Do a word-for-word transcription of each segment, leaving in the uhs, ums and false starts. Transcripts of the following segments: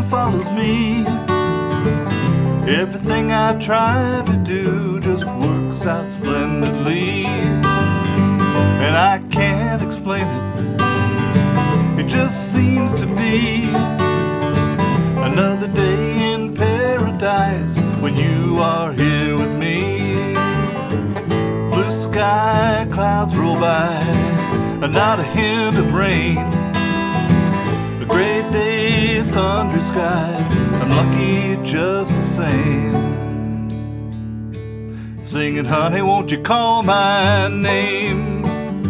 fortune follows me. Everything I try to do just works out splendidly, and I can't explain it. It just seems to be another day in paradise when you are here with me. Blue sky, clouds roll by, and not a hint of rain. A great day, thunder skies, I'm lucky just the same. Singing, honey, won't you call my name?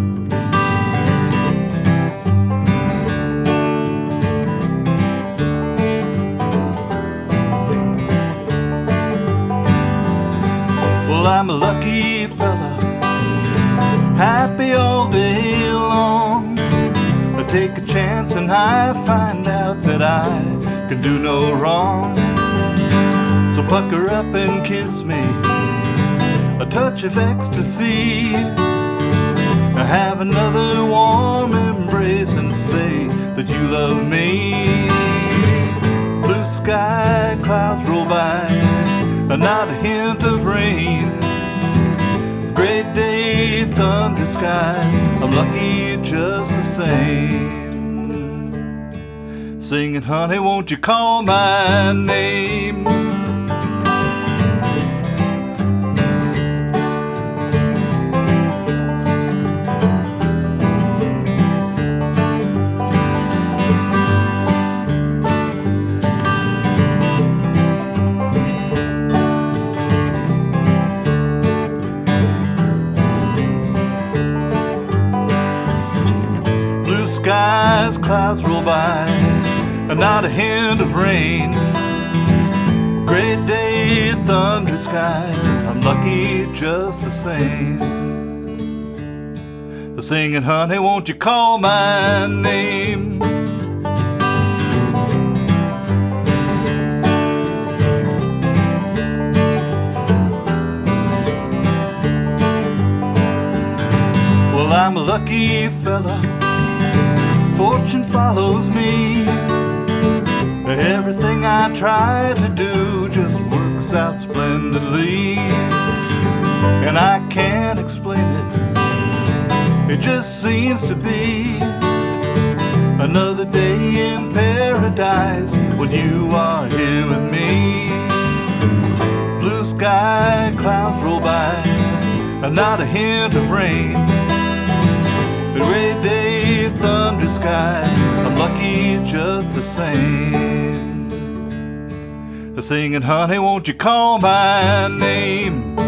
Well, I'm a lucky fella, happy all day long. I take a chance and I find out that I can do no wrong. So pucker up and kiss me, a touch of ecstasy. Have another warm embrace and say that you love me. Blue sky, clouds roll by, and not a hint of rain. Great day, thunder skies, I'm lucky just the same. Singing, honey, won't you call my name? Skies, clouds roll by, and not a hint of rain. Great day, thunder skies, I'm lucky just the same. Singing, honey, won't you call my name? Well, I'm a lucky fella, fortune follows me. Everything I try to do just works out splendidly, and I can't explain it. It just seems to be another day in paradise when you are here with me. Blue sky, clouds roll by, and not a hint of rain. A great day, thunder skies, I'm lucky just the same. Singing, honey, won't you call my name?